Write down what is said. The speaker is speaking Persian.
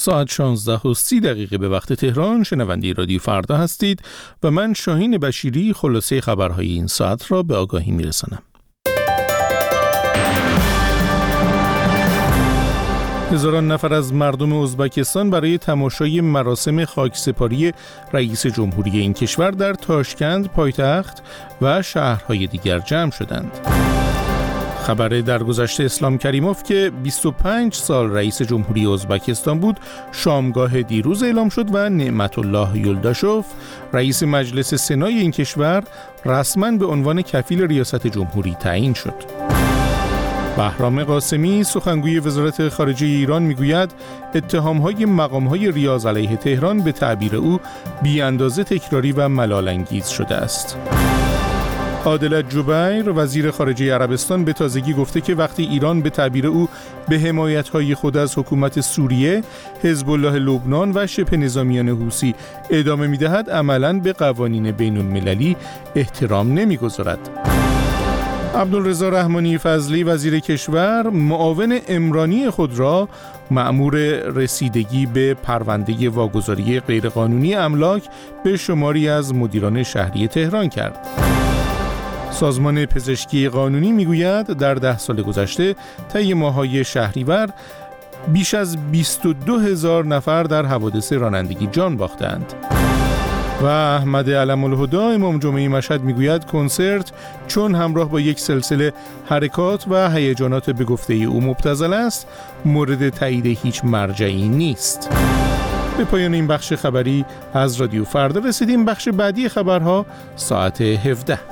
ساعت 16:30 به وقت تهران شنونده رادیو فردا هستید و من شاهین بشیری خلاصه خبرهای این ساعت را به آگاهی میرسانم. هزاران نفر از مردم ازبکستان برای تماشای مراسم خاکسپاری رئیس جمهوری این کشور در تاشکند پایتخت و شهرهای دیگر جمع شدند. خبر درگذشت اسلام کریموف که 25 سال رئیس جمهوری ازبکستان بود شامگاه دیروز اعلام شد و نعمت الله یلداشوف رئیس مجلس سنای این کشور رسما به عنوان کفیل ریاست جمهوری تعیین شد. بهرام قاسمی سخنگوی وزارت خارجه ایران میگوید اتهام‌های مقام‌های ریاض علیه تهران به تعبیر او بی اندازه تکراری و ملال‌انگیز شده است. عادل جبیر وزیر خارجه عربستان به تازگی گفته که وقتی ایران به تعبیر او به حمایت‌های خود از حکومت سوریه، حزب الله لبنان و شبه نظامیان حوثی ادامه می‌دهد، عملاً به قوانین بین‌المللی احترام نمی‌گذارد. عبدالرضا رحمانی فضلی وزیر کشور معاون عمرانی خود را مأمور رسیدگی به پرونده واگذاری غیرقانونی املاک به شماری از مدیران شهری تهران کرد. سازمان پزشکی قانونی میگوید در 10 سال گذشته طی ماه‌های شهریور بیش از 22,000 نفر در حوادث رانندگی جان باختند. و احمد علم الهدی امام جمعه مشهد میگوید کنسرت چون همراه با یک سلسله حرکات و هیجانات به گفته او مبتذل است، مورد تایید هیچ مرجعی نیست. به پایان این بخش خبری از رادیو فردا رسیدیم. بخش بعدی خبرها ساعت 17.